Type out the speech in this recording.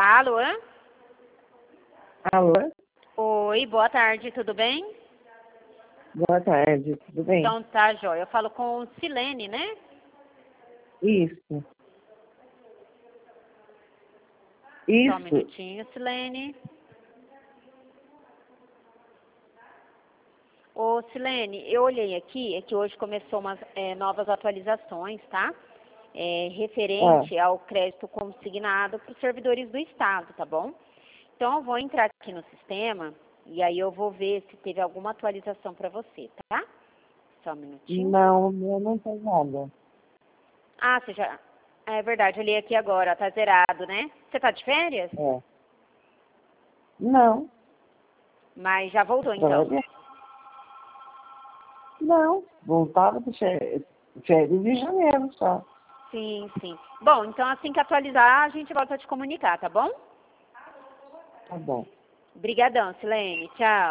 Alô? Alô? Oi, boa tarde, tudo bem? Boa tarde, tudo bem? Então tá, jóia. Eu falo com Silene, né? Isso. Só um Isso. minutinho, Silene. Ô, Silene, eu olhei aqui, é que hoje começou umas novas atualizações, tá? Referente ao crédito consignado para os servidores do Estado, tá bom? Então, eu vou entrar aqui no sistema e aí eu vou ver se teve alguma atualização para você, tá? Só um minutinho. Não, eu não tem nada. Ah, você já... É verdade, eu olhei aqui agora, tá zerado, né? Você tá de férias? É. Não. Mas já voltou, então. Férias? Não. Voltava de férias de janeiro só. Sim, sim. Bom, então assim que atualizar, a gente volta a te comunicar, tá bom? Tá bom. Obrigadão, Silene. Tchau.